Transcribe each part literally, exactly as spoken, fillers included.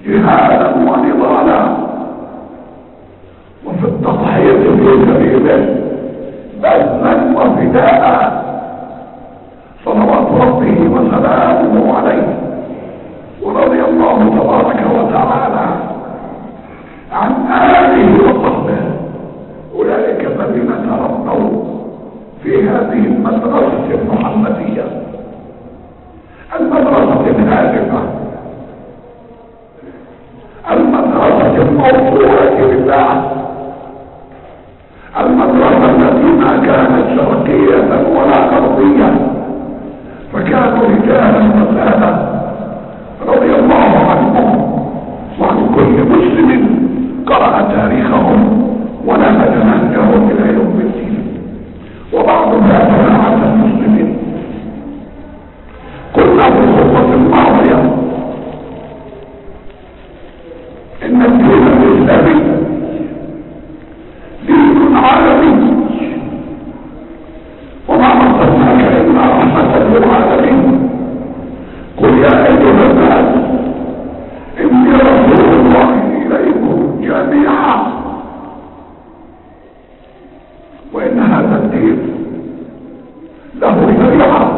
جهادا ونضالا وفي التضحية في سبيله بذلا وفداء، صلوات ربه وسلامه عليه. ورضي الله تبارك وتعالى عن آله وصحبه، أولئك الذين تربوا في هذه المدرسة المحمدية، المدرسة الهادفة، المدرسة الموضوعة بالله، المدرسة التي ما كانت شرقية ولا غربية، فكانوا رجالا وسادة رضي الله عنهم وعن كل مسلم قرأ تاريخهم ونهج نهجهم إلى يوم الدين. وبعض جماعة المسلمين قلنا في الخطبة الماضية إن الدين الإسلامي دين عالمي، وما أرسلناك إلا رحمة للعالمين. قل يا أيها الناس إني رسول الله إليكم جميعا. وإن هذا الدين له شريعة،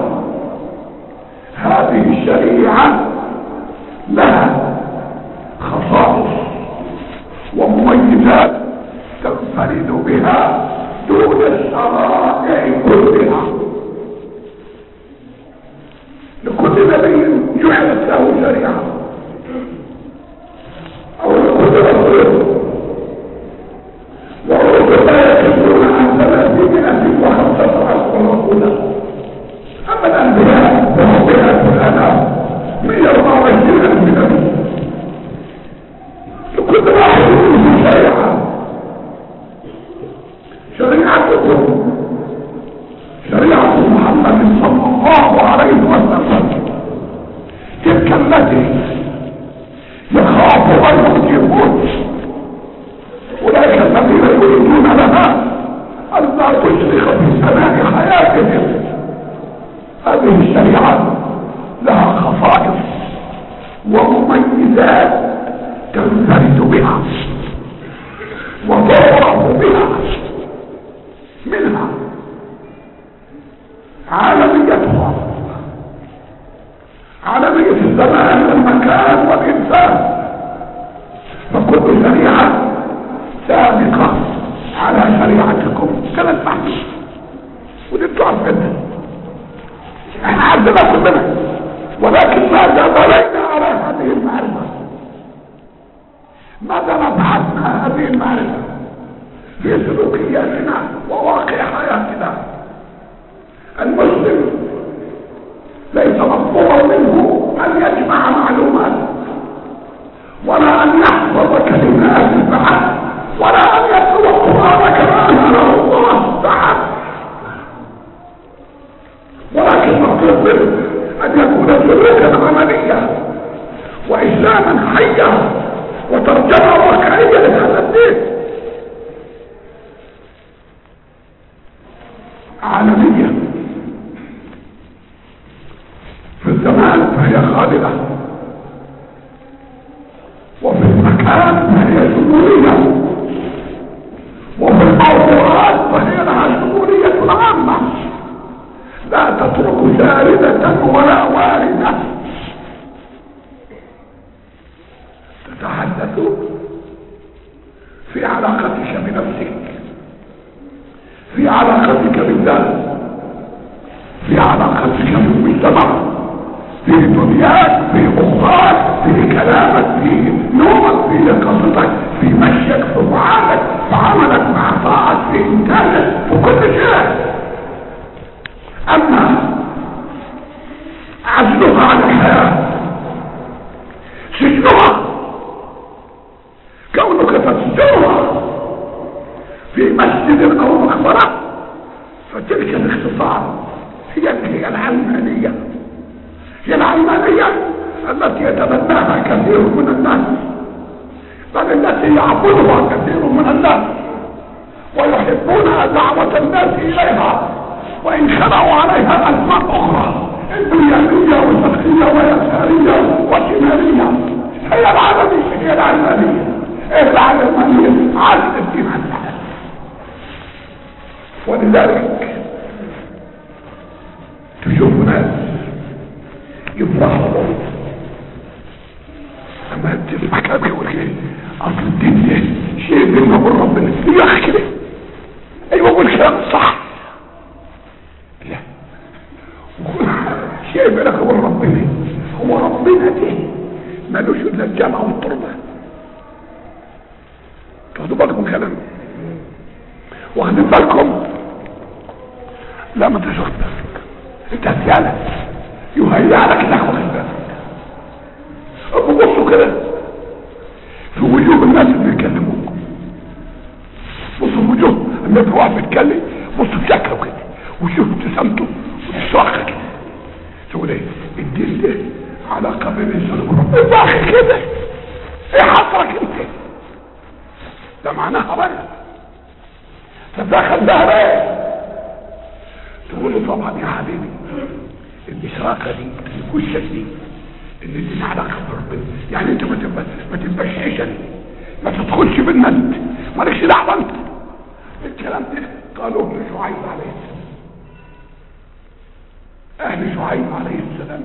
هذه الشريعة لها خصائص ومميزات تنفرد بها دون الشرائع كلها. لكل نبي جعلت له شريعة، او لكل رسول، والرسل لا يكفرون عن ثلاثمائة وخمسة عشر رسولا. اما الانبياء فهم مئة الانام مئة واربعة وعشرين الف نبي، لكل واحد منهم شريعة. شريعتكم شريعة محمد صلى الله عليه وسلم تلك التي يخاف ان يجيبون اولئك الذين يريدون لها ان لا تشرق في سماء حياتهم. هذه الشريعة لها خصائص ومميزات تنفرد بها وتعرف بها. منها عالميتها، عالمية الزمان والمكان والإنسان، فكل شريعة سابقة على شريعتكم كانت محدودة، ودي تعرفنا احنا عندنا كلنا، ولكن ماذا بلينا على هذه المعرفة؟ ماذا نبحثنا هذه المعرفة في سلوكياتنا وواقع حياتنا؟ المسلم ليس مطلوبا منه ان يجمع معلومات، ولا ان يحفظ كلمات فحسب، ولا ان يتلو القران كما انزله الله فحسب، ولكن مطلوب منه ان يكون سلوكا عمليا واسلاما حيا وترجمه واقعيه لهذا الدين. عالمية في الزمان فهي خالدة، وفي المكان فهي شمولية، وفي الموضوعات فهي لها شمولية عامة لا تترك شاردة ولا واردة. تتحدث في علاقتك بنفسك، في علاقتك بالله، في علاقتك بالمجتمع، في دنياك، في أخراك، في كلامك، في نومك، في يقظتك، في مشيك، في طعامك، في عملك مع طاعتك، في إنتاجك، في كل شيء. أما عزلها عن الحياة، سجنها، كونك تسجنها في مسجد او مقبرة، فتلك الاختصار هي هي العلمانية، هي العلمانية التي يتبناها كثير من الناس، بل التي يعبدها كثير من الناس ويحبون دعوة الناس اليها، وان خلعوا عليها اسماء اخرى دنيوية وشرقية ويسارية وشمالية. هي العالمية هي العلمانية ايه العلمانية عالم الدين عن الحال. ولذلك تشوف ناس يفرحوا لما تسمع كلام يقول ايه اصل الدين ده شيء بيننا وبين ربنا يا اخي كده ايوه قول كلام صح لا شيء بينك وبين ربنا هو ربنا ده مالوش الا الجامعه والتربه. تاخدوا بالكم كلام واخدين بالكم لما تشوف بالك انت هتيالك يهيألك انك واخد بالك. بصوا كده في وجوه الناس اللي بيكلموكم بصوا وجوه الناس واحد بيتكلم بصوا في شكله كده وشوف ابتسامته وتشرخ كده تقول ايه الدين ده علاقه بين الانسان وربنا يا اخي كده ايه حصرك انت ده معناها بقى تدخل ده ايه تقول له طبعا يا حبيبي الاشراقه دي الكشه دي ان دي علاقه بربنا يعني انت ما تبقى ما تبقاش عشري ما تدخلش بالند مالكش دعوه انت. الكلام ده قالوه لشعيب عليه السلام. اهل شعيب عليه السلام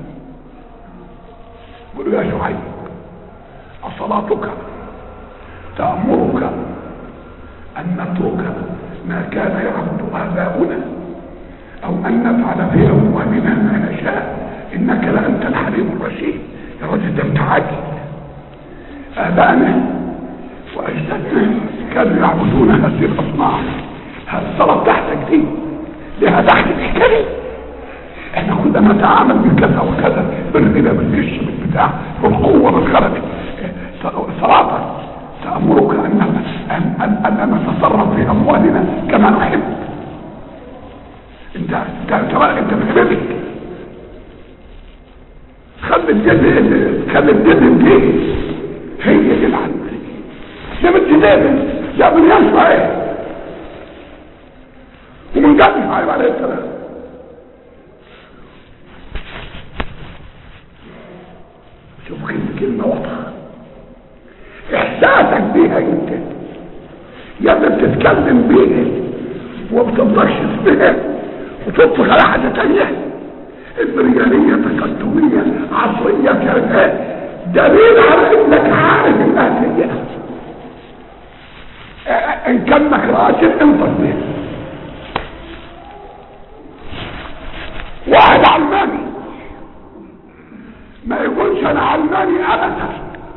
قالوا يا شعيب اصلاتك تأمرك ان نترك ما كان يعبد اباؤنا او ان نفعل في اموالنا ما نشاء انك لانت الحليم الرشيد. يا راجل ده انت عاجل. ابائنا واجدادنا كانوا يعبدون هذه الاصنام. الصلاه بتاعتك دي لها دخل الحكايه. احنا كنا نتعامل بكذا وكذا بالغنى بالغش بالبتاع بالقوه بالخرج. صلاتك تامرك ان ان ان نتصرف في اموالنا كما نحب. انت انت انت بتحبك خلي الجد خلي الجد دي هي دي العمليه. يا بنت دابل يا ابن ينفع ايه ومن قبل شعيب عليه السلام شوف كلمه واضحه احساسك بيها انت يا ابني بتتكلم بيها وبتضرش بيها وتطلق على حاجه تانيه. الرجالية تقدمية عصرية كانت دليل على انك عارف الاساسية. ان كانك راجل انطق به. واحد علماني ما يقولش انا علماني ابدا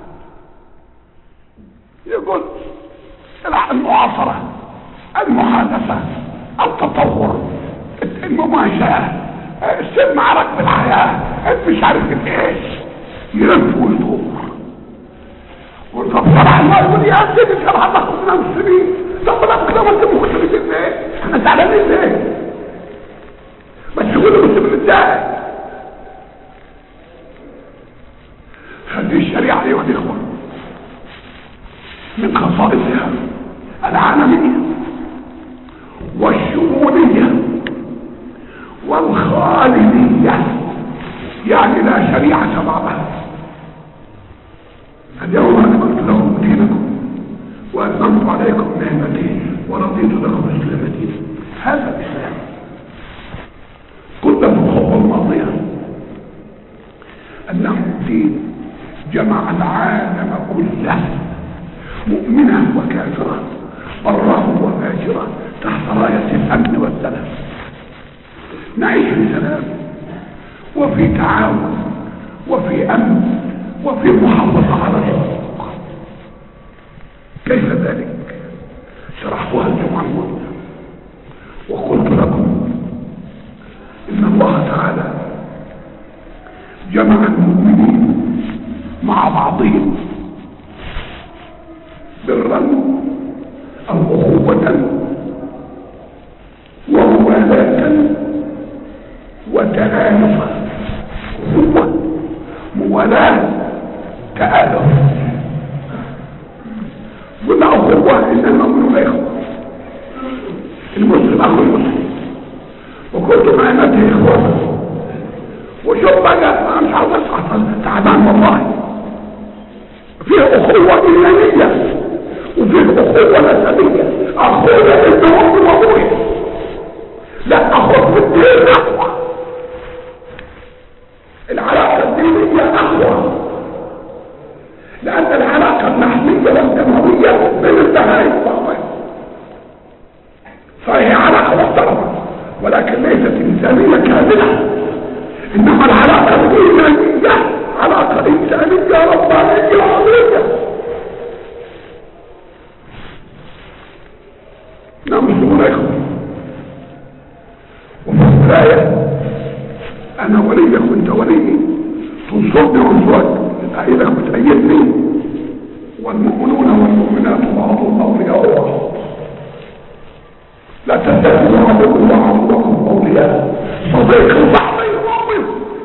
يقول المعاصرة المحادثة التطور المماشاة السن معرك بالحياة انت مش عارف ايش يلف ويدور وطبعا الله يقول يا سيدي شرح الله من المسلمين طب لا كده ما انت مختلفين ليه احنا زعلانين ليه بس يقولوا مسلمين ازاي. هذه الشريعة ايها الاخوة من خصائصها العالمية والشمولية والخالدية يعني لا شريعة بعدها. اليوم أكملت لكم دينكم وأتممت عليكم نعمتي ورضيت لكم الإسلام دينا. هذا الإسلام قلنا في الخطوة الماضية أنه دين جمع العالم كله مؤمنا وكافرا برا وفاجرا تحت راية الأمن والسلام. نعيش في سلام وفي تعاون وفي أمن وفي محافظة على الحقوق. كيف ذلك؟ شرحتها الجمعة الماضية وقلت لكم إن الله تعالى جمع المؤمنين مع بعضهم برا أو أخوة وموالاة وتآلفا. هو موالاة تآلف قلنا أخوة إنما من الإخوة المسلم أخو المسلم وكنتم عينته إخوة. وشوف بقى أنا مش عاوز أسعى تعبان والله فيه اخوة ايمانية وفيه اخوة نسبية. اخويا ابن امي وابويا، لا اخوة الدين اقوى. العلاقة الدينية اقوى، لان العلاقة اللحمية والدموية بين البهائم والطاغوت فهي علاقة محترمة ولكن ليست انسانية كاملة. انما العلاقة الايمانية علاقة انسانية ربانية عظيمة. نعم عليكم. وفي الآية انا وليك وانت ولي، تنصرني وانصرك، ايدك وتأيدني، والمؤمنون والمؤمنات بعضهم اولياء بعض، لا تتخذوا عدوكم وعدوكم اولياء صديق بعض المؤمن.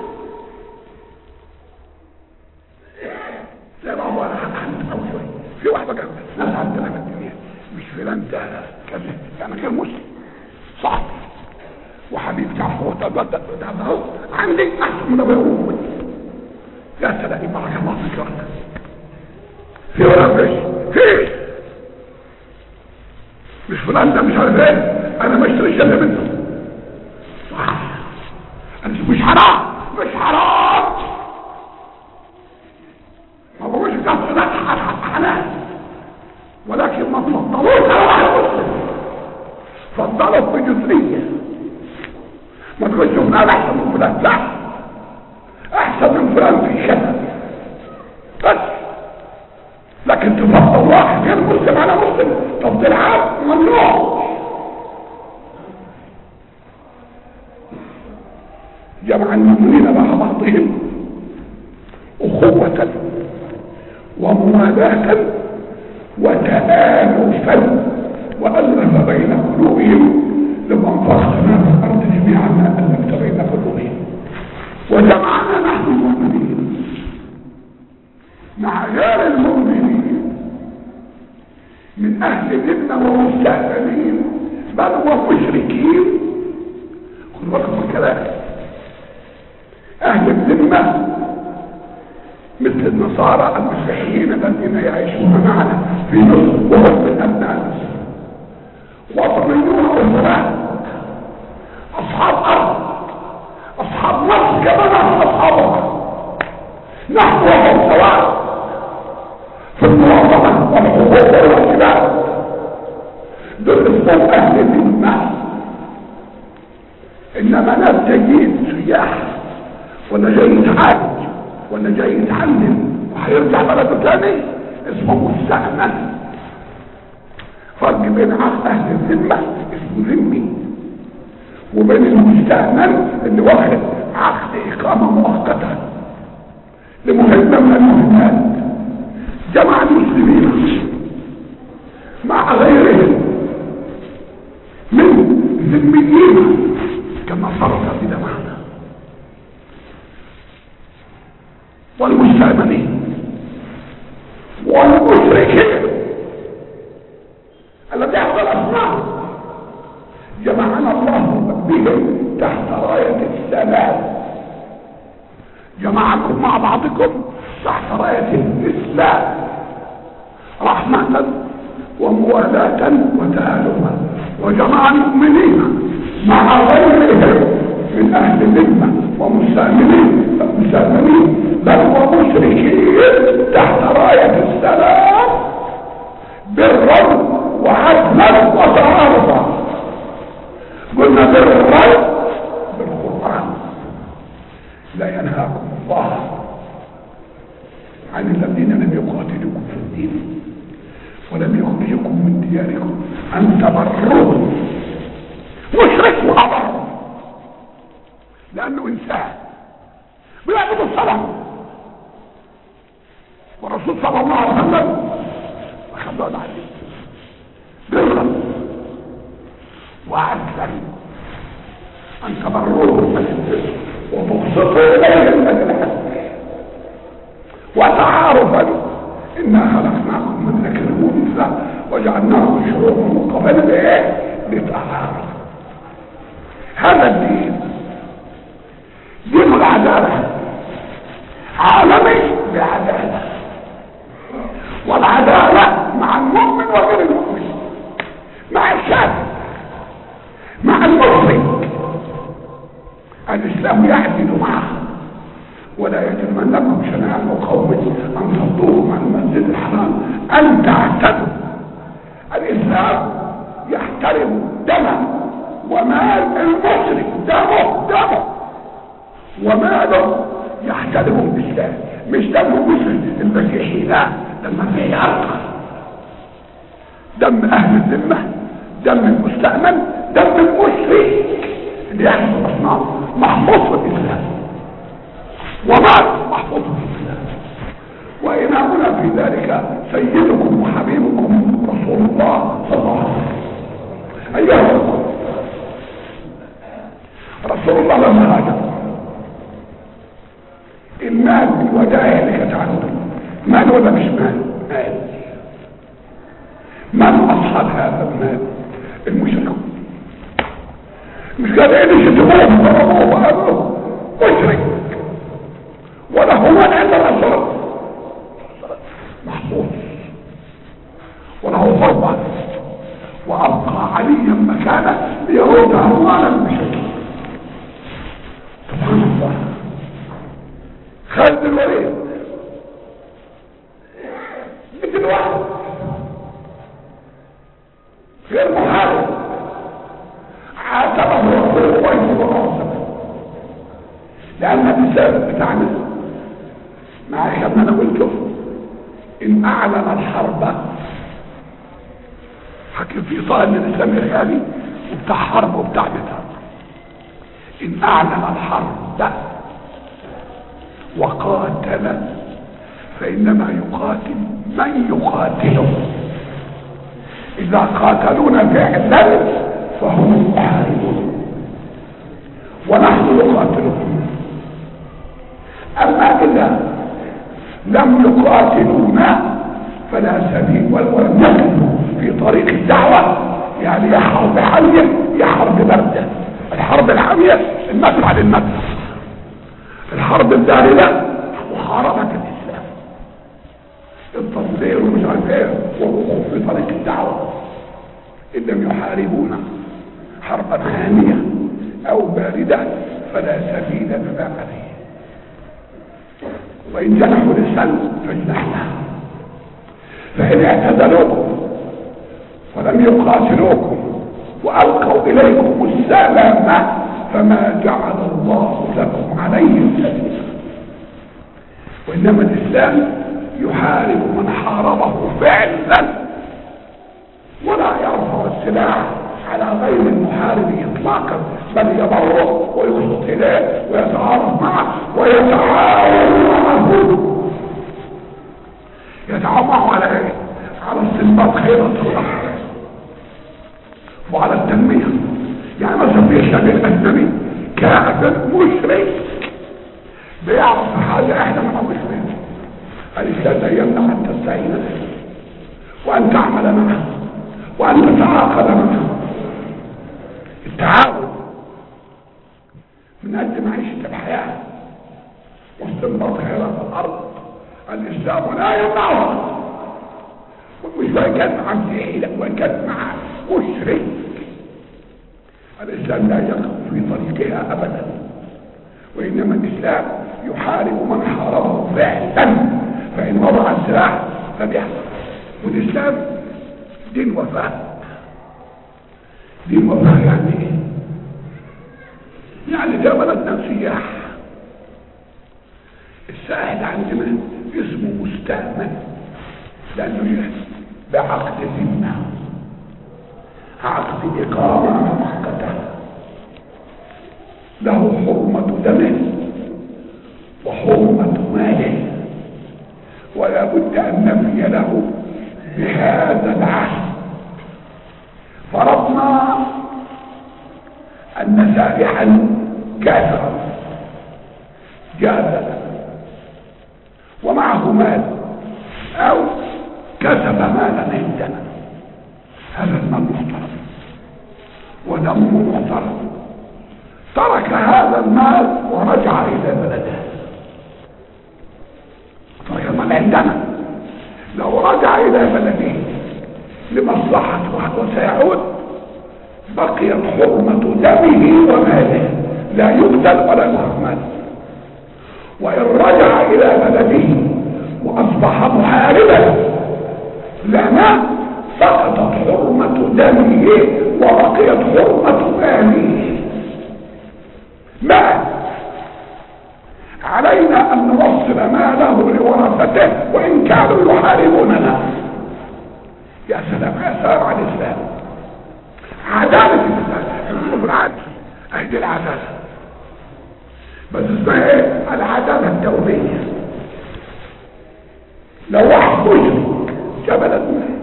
زي بعض انا حد او شوي في واحده كده ناس عندنا في الدنيا مش فلان ده كذا يعني غير مسلم صح وحبيب تعرفه ده ده ده اهو عندي احسن من ابويا وامي. يا سلام بارك الله فيك في ولا فيش فيش مش فلان ده مش عارف ايه انا ما اشتريش الا منه صح. انا مش حرام مش حرام ما بقولش ده حلال ولكن ما تفضلوش على واحد مسلم، فضلوا بجزئيه. ما تقولش فلان احسن من فلان، لا احسن من فلان في شيء بس، لكن تفضل واحد غير مسلم على مسلم تفضيل عام ممنوع. جمع المؤمنين مع بعضهم اخوة وموالاة وتآلفا وألف بين قلوبهم لو انفقت ما في الارض جميعا ما ألفت بين قلوبهم. وجمعنا نحن المؤمنين مع غير المؤمنين من اهل الذمة ومستهزئين بل ومشركين. خذ بالكم من الكلام. اهل الذمة مثل النصارى المسيحيين الذين يعيشون معنا في مصر وهم من ابناء مصر، وطنيون وزراء اصحاب ارض اصحاب مصر كما نحن اصحابها، نحن وهم سواء في المنظمة والحقوق والواجبات. دول اسمهم اهل الذمة. انما ناس جايين سياح ولا جاي يتعالج ولا جاي يتعلم وهيرجع بلده تاني اسمه مستأمن. فرق بين عقد اهل الذمة اسمه ذمي وبين المستأمن اللي واخد عقد اقامة مؤقتة لمهمة من المهمات. جمع المسلمين مع غيرهم من ذميين كما صرف بدا معنا والمستأمنين والمشركين الذي يحضر الأصنام جمعنا الله بهم تحت راية السلام. جمعكم مع بعضكم تحت راية الإسلام رحمة وموالاة وتآلفا. وجمع المؤمنين مع غيرهم من أهل الذمة ومستأمنين مسلمين بل ومشركين تحت راية السلام برا وعدلا وتعارضا. قلنا برا بالقرآن لا ينهاكم الله عن الذين لم يقاتلوكم في الدين ولم يخرجكم من دياركم أن تبروهم. مشرك وأبر لأنه إنسان بيعبد الصلاة والرسول صلى الله عليه وسلم أخذوا عليه برا وعدلا أن تبروهم وتقسطوا إليهم أجل وتعارفا إنا خلقناكم من ذكر وأنثى وجعلناكم شعوبا وقبائل إيه لتعارفوا. هذا الدين دين العدالة عالمي بعدالة والعدالة مع المؤمن وغير المؤمن، مع الكافر، مع المشرك. الإسلام يعدل معه. ولا يجرمنكم شنآن قوم أن صدوهم عن المسجد الحرام أن تعتدوا. الإسلام يحترم دم ومال المشرك، دمه دمه وماله يحترم الإسلام، مش دم المسلم المسيحي، لا، ده المسيحي أرقى. دم أهل الذمة، دم المستأمن، دم المشرك اللي يحفظ أصنام محفوظ في الإسلام، ومال محفوظ في الإسلام. وإمامنا في ذلك سيدكم وحبيبكم رسول الله صلى الله عليه وسلم. أيها الأخوة، رسول الله لما هاجر المال الودائع اللي كانت عنده مال ولا مش مال؟ مال. من أصحاب هذا المال؟ المشركون. مش قال ايه اللي شتموه وضربوه وقابلوه مشرك، وله مال عند الرسول محفوظ وله فرضا، وأبقى عليا مكانه ليرد أموال المشركين. سبحان الله. خالد الوليد مثل واحد غير محارب عاتبه رسول الله صلى الله عليه وسلم، لأن الإسلام بتاعنا مع كما أنا قلت إن أعلن الحرب، حكي في صائل الإسلام الغالي وبتاع حرب وبتاع بتاع، إن أعلن الحرب وقاتل فإنما يقاتل من يقاتله. إذا قاتلون فعلا فهم محاربون ونحن نقاتلهم. أما إذا لم يقاتلونا فلا سبيل، ولم يكونوا في طريق الدعوة، يعني يا حرب حمية يا حرب باردة. الحرب الحمية المدفع للمدفع، الحرب الباردة محاربة الإسلام، التصدير ومش عارف ايه والوقوف في طريق الدعوة. إن لم يحاربونا حربا حامية أو باردة فلا سبيل لنا عليه. وإن جنحوا للسلم فاجنح له. فإن اعتزلوكم ولم يقاتلوكم وألقوا إليكم السلام فما جعل الله لكم عليهم سبيلا. وإنما الإسلام يحارب من حاربه فعلا، ولا يرفع السلاح على غير المحارب إطلاقا، بل يبره ويخلط إليه ويتعارف معه ويتعاون معه. يتعاون معه على ايه؟ على استنباط خيرة الأرض وعلى التنمية. يعني مثلا في الشعب الأجنبي كافر مشرك بيعرف حاجة احنا ما نعرفش منها. الإسلام لا يمنع أن تستعين به وأن تعمل معه وأن تتعاقد معه. التعاون من أجل معيشة الحياة واستنباط خيرات الأرض الإسلام لا يمنعها. مش وإن كان مع مسيحي، لا، وإن كان مع مشرك الإسلام لا يقف في طريقها أبدا. وإنما الإسلام يحارب من حاربه فعلا، فإن وضع السلاح فبيحصل. والإسلام دين وفاء. دين وفاء يعني ايه؟ يعني ده بلدنا سياح. السائح عندنا اسمه مستأمن، لأنه بعقد ذمة، عقد إقامة مؤقتة، له حرمة دمه وحرمة ماله، ولا بد أن نفي له بهذا العهد. فرضنا أن سائحا كافرا جاء ومعه مال أو كسب مالا عندنا، هذا المال محترم ودمه محترم، ترك هذا المال ورجع إلى بلده. ترك المال عندنا، لو رجع الى بلده لمصلحة وسيعود بقيت حرمة دمه وماله، لا يقتل ولا يحمل. وان رجع الى بلده واصبح محاربا لنا سقطت حرمة دمه وبقيت حرمة ماله. ما علينا ان نوصل ماله لورثته وان كانوا يحاربوننا. يا سلام يا سلام على الاسلام، عدالة الاسلام، العدل، اهدي العدالة، بس اسمها ايه؟ العدالة الدولية. لو واحد مشرك جبل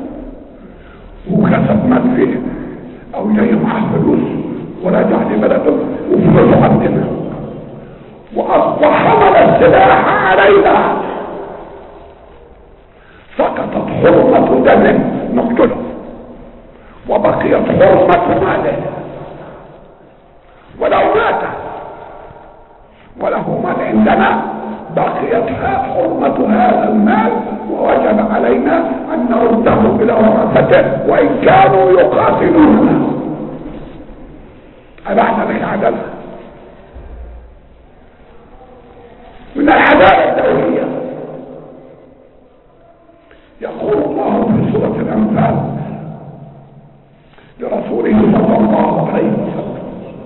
وكسب مال فيه او جاي معاه فلوس ورجع لبلده وفلوسه عندنا واصبح حمل السلاح علينا، سقطت حرمة دمه نقتله وبقيت حرمة ماله. ولو مات وله مال عندنا بقيت حرمة هذا المال ووجب علينا ان نرده الى ورثته وان كانوا يقاتلوننا. أبعنا لك عدالة من العدالة الدولية. يقول الله في سورة الأنفال لرسوله صلى الله عليه وسلم: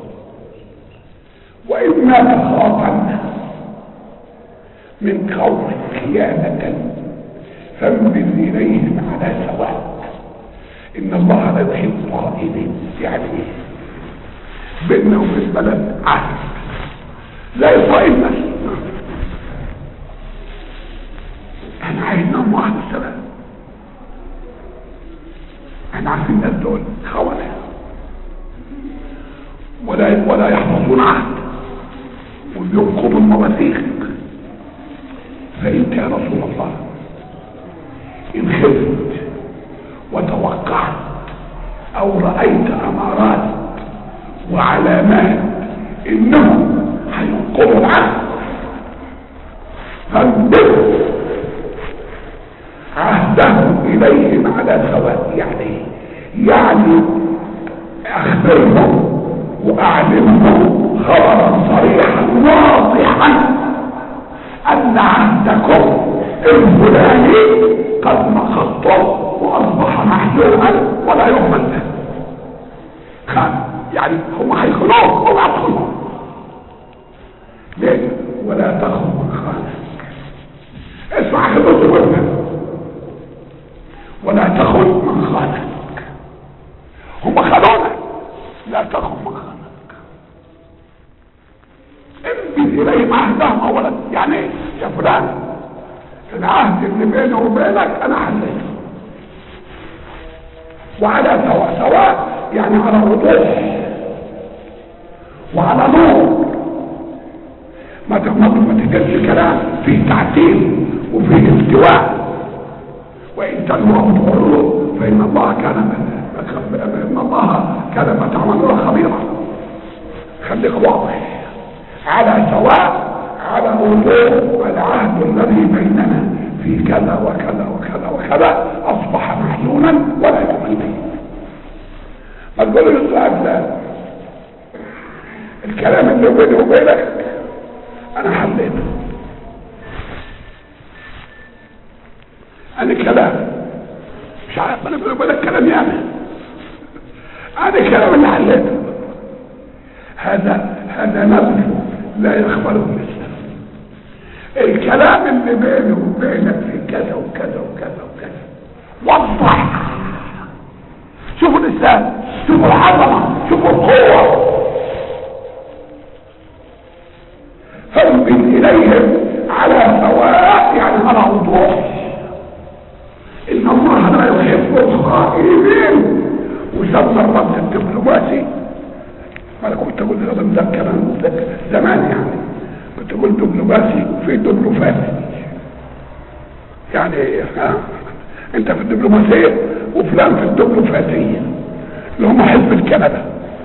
وإما تخافن من قوم خيانة فانبذ إليهم على سواء إن الله لا يحب الخائنين. يعني إيه؟ بيننا وبين البلد عهد لا يطائلنا، احنا عايزناهم واحد السلام. احنا عارفين الناس دول خونة ولا ولا يحفظون عهد وبينقضوا المواثيق. فانت يا رسول الله ان خفت وتوقعت او رأيت امارات وعلامات انهم هينقضوا العهد فانبذ عهدهم اليهم على سواء. يعني يعني اخبرهم واعلمهم خبرا صريحا واضحا ان عهدكم الفلاني قد نقضتم واصبح محجوما ولا يؤمن به. خان يعني هم هيخلوك وما تخلوك. ليه؟ ولا تخل من خانك. اسمع خبرت وابنك ولا تخل من خانك. هم خلونك، لا تخل من خانك. انبذ اليهم عهدهم اولا. يعني يا فلان العهد اللي بيني وبينك انا حليته وعلى سواء. سواء يعني على وضوح وعلى نور، ما ما تجدش كلام فيه تعتيم وفيه استواء. وان تلوه وتقولوا فان الله كان ان الله كان ما تعملون خبيرا. خليك واضح على سواء على وضوح. العهد الذي بيننا في كذا وكذا وكذا وكذا اصبح محزونا ولا يؤمن به. ما تقول له لا الكلام اللي بيني وبينك انا حليته. انا كلام مش عارف انا بيني وبينك كلام يعني انا كلام اللي حليته. هذا هذا نبذ لا يقبله الاسلام. الكلام اللي بيني وبينك في كذا وكذا وكذا وكذا وضح. شوفوا الاسلام، شوفوا العظمه، شوفوا القوه. فانبذ اليهم على سواء يعني على وضوح. ان الله لا يحب الخائنين. وسمى الرد الدبلوماسي، انا كنت اقول هذا مذكر زمان يعني كنت اقول دبلوماسي وفي دبلوماسي. يعني ها انت في الدبلوماسيه وفلان في الدبلوماسيه اللي هم حزب الكندا.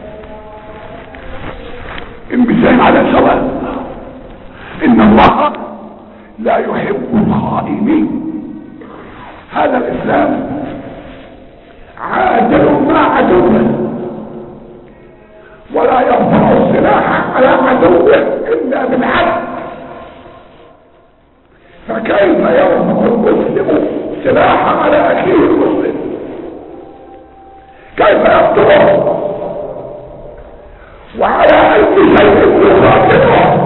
المثال على سواء. ان الله لا يحب الخائنين. هذا الاسلام عادل مع عدوه، ولا يرفع السلاح على عدوه الا بالعدل. فكيف يرفع المسلم سلاحا على اخيه المسلم؟ كيف يقتله وعلى اي شيء يقاتله؟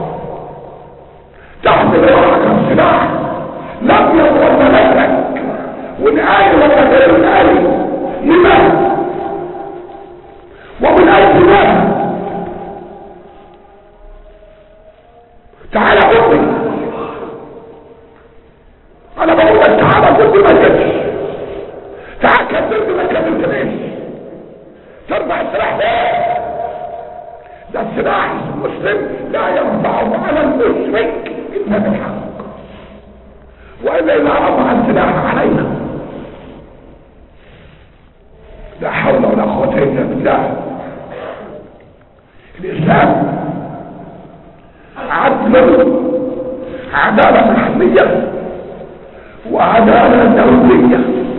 تحمل معك السلاح لم يضرب نفسك والآية ولا غير الآية لماذا ومن أي سلاح؟ تعال قل لي، أنا بقول لك تعال قل لي ما جبتش، تعال كبر ما كبرتنيش، ترفع السلاح ده ده السلاح المسلم لا يرفعه على المشرك إلا بالحق، وإلا إذا رفع السلاح علينا لا حول ولا قوة إلا بالله. الإسلام عدل، عدالة محلية وعدالة دولية.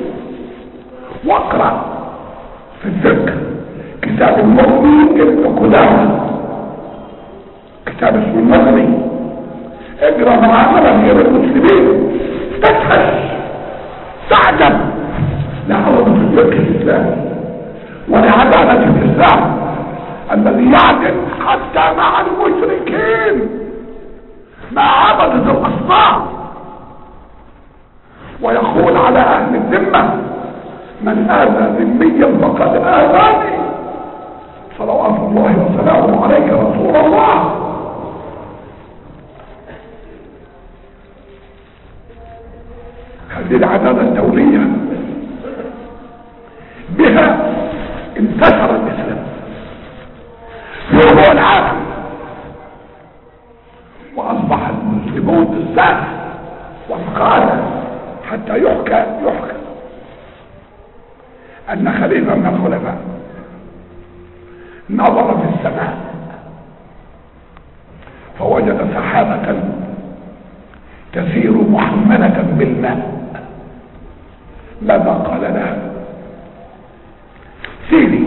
واقرأ في الذكر كتاب المغني ابن قدامة، كتاب اسمه المغني، اقرأ معاملة غير المسلمين تدهش تعجب لعظمة الفقه الإسلامي ولعدالة الإسلام الذي يعدل حتى مع المشركين مع عبدة الأصنام، ويقول على أهل الذمة من آذى ذميا فقد آذاني، صلوات الله وسلامه عليك رسول الله. هذه العدالة الدولية بها انتشر الإسلام في ربوع العالم، وأصبح المسلمون بالذات والقادة حتى يحكى يحكى أن خليفة من الخلفاء نظر في السماء فوجد سحابة تسير محملة بالماء. ماذا قال لها؟ سيري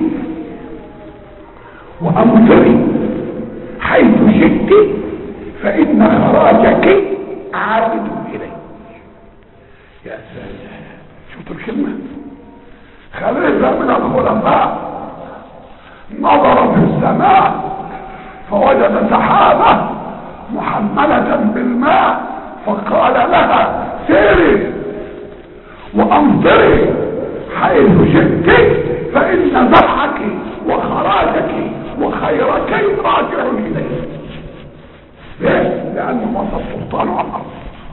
وأمطري حيث شئت فإن خراجك عائد إليك. يا سلام، شفتوا الكلمة؟ خليفة من الخلفاء نظر في السماء فوجد سحابة محملة بالماء فقال لها سيري وأمطري حيث شئت فإن ذبحك وخراجك وخيرك راجع إليك. ليه؟ لأنه وصل السلطان على الأرض.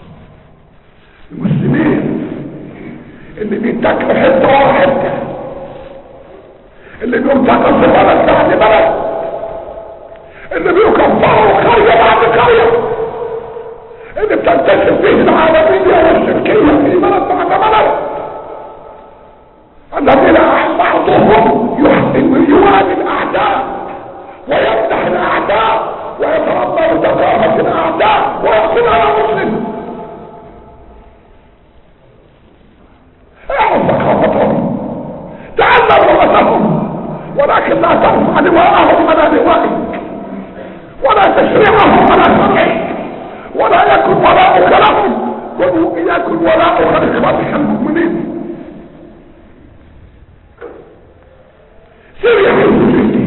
المسلمين اللي بيتاكلوا حتة ورا حتة، اللي بينتقصوا بلد بعد بلد، اللي بيكفروا قرية بعد قرية، اللي بتنتشر فيه العالمية والشركية في بلد بعد بلد، الذين بعضهم يوالي الأعداء ويمدح الأعداء ويتربى بثقافة الأعداء ويقول أنا مسلم. اعرف ثقافتهم، تعلم لغتهم، ولكن لا ترفع لواءهم على لوائك ولا تشريعهم على شرعك، ولا يكن ولاؤك لهم ويكن ولاؤك لإخوانك المؤمنين. سيري حيث جئتي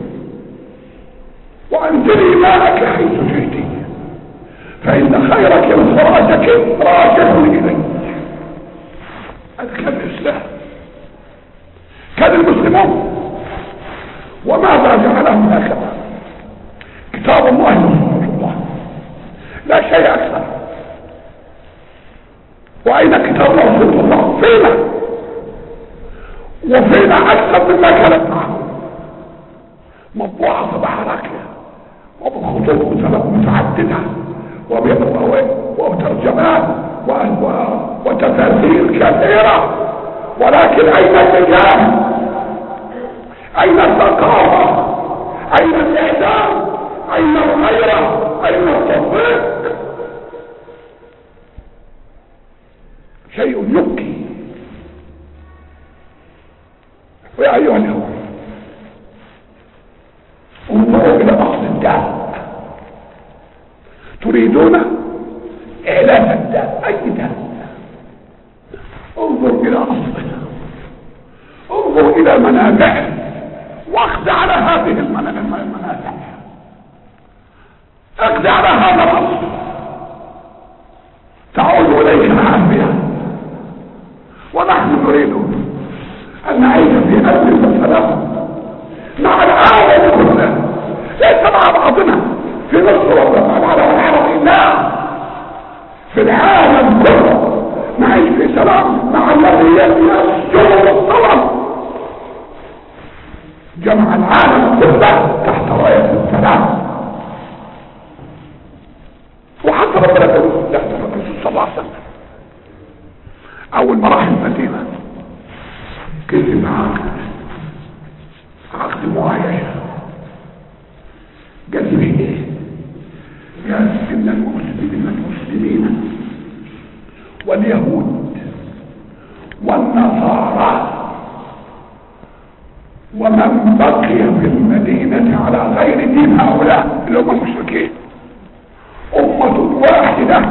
وأنزلي مالك حيث جئتي فإن خيرك وخراجك راجع إليك. هذا كان الإسلام، كان المسلمون. وماذا جعلهم هكذا؟ كتاب الله وسنة الله، لا شيء أكثر. وأين كتاب الله وسنة الله؟ فينا وفينا أكثر مما كانت معه، مطبوعة صباح راكية وبخطوط متعددة وبترجمات وتفاسير كثيرة. ولكن أين النجاح؟ أين الثقافة؟ أين الإعلام؟ أين الغيرة؟ أين التطبيق؟ شيء يبكي. ويا ايها الاخوه انظروا الى اصل الداء. تريدون اعلاج الداء، اي داء؟ انظر الى اصله، انظر الى منابعه، واخذ على هذه المنابع، اخذ على هذا الاصل، تعود اليك العافيه. ونحن نريد ان نعيش في امن وسلام مع العالم كله، ليس مع بعضنا في مصر ولا العالم العربي، لا، في العالم كله نعيش في سلام مع الذي يسجد الطلب. جمع العالم كله تحت رايه السلام. وحتى ربنا يقول تحت الرسول صلى الله عليه وسلم اول ما راح المدينه كتب عقد، عقد معايشه. قال فيه ايه؟ قال ان المسلمين المسلمين واليهود والنصارى ومن بقي في المدينه على غير دين هؤلاء اللي هم المشركين أمة واحدة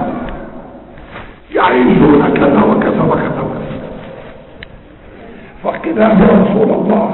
يعيشون كذا وكذا وكذا وكذا. فقد يا رسول الله،